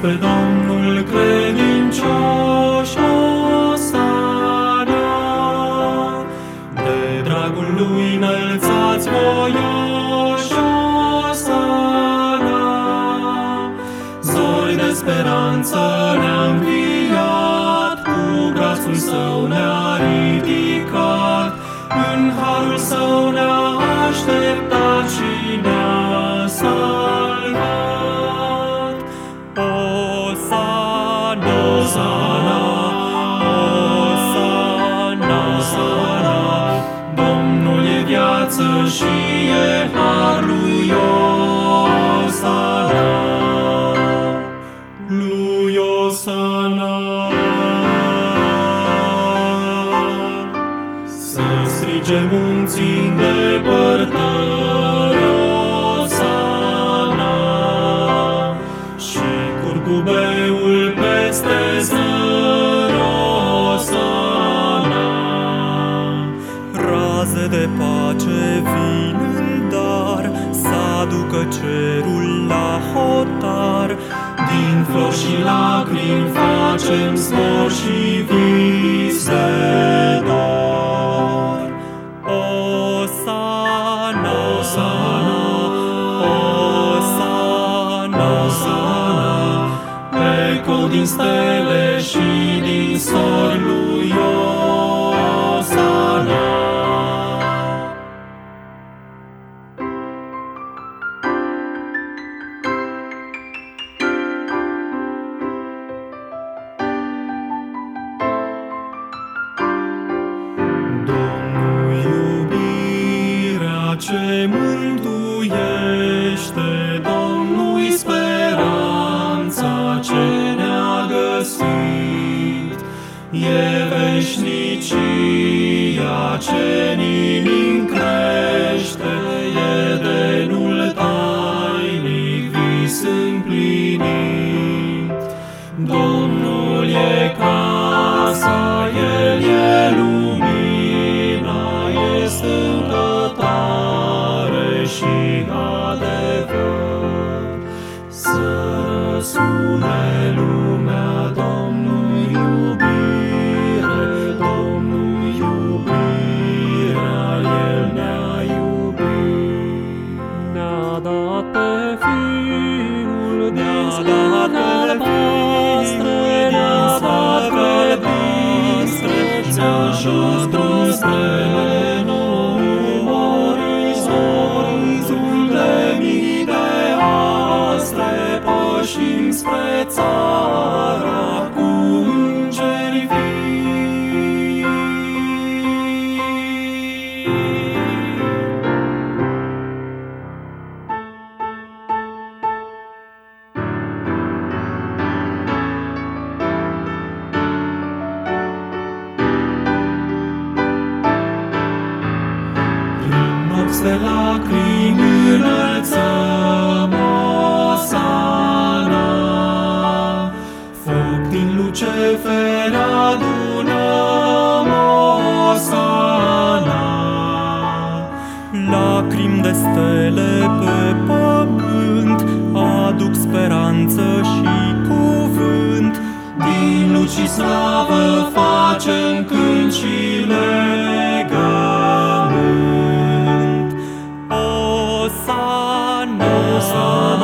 pe Domnul credincioși, Osana. De dragul Lui înălțați voioși, Osana. Zori de speranță ne-a înviat, cu brațul Său ne-a ridicat, în harul Său ne-a așteptat și ne-a salvat. Osana, Osana, Osana, Osana. Domnul e viață și e har lui Osana, lui Osana. Să strige munții îndepărtări, Osana, și curcubeul peste zări, Osana. Raze de pace vin în dar, s-aducă cerul la hotar. Din flori și lacrimi facem zbor și vis de dor. Osana, Osana, Osana, Osana. Eco din stele și din sori lui Osana. Ce mântuiește, Domnul-i speranța ce ne-a găsit. E veșnicia ce-n inim crește, e denul tainic vis împlinit. Domnul e casa, El e lumina, e stângătare și adevăr. Să răsune lumea, Domnul iubire, Domnul iubirea, El ne-a iubit. Ne-a dat pe Fiul din slăvi albastre, din slăvi albastre, ți-a jos drum spre pășim spre țara cu îngeri vii. Prin nopți de lacrimi înălțăm Osana, foc din Luceferi adunăm Osana. Lacrimi de stele pe pământ aduc speranță și cuvânt, din luci și slavă facem cânt și legământ. Osana, Osana.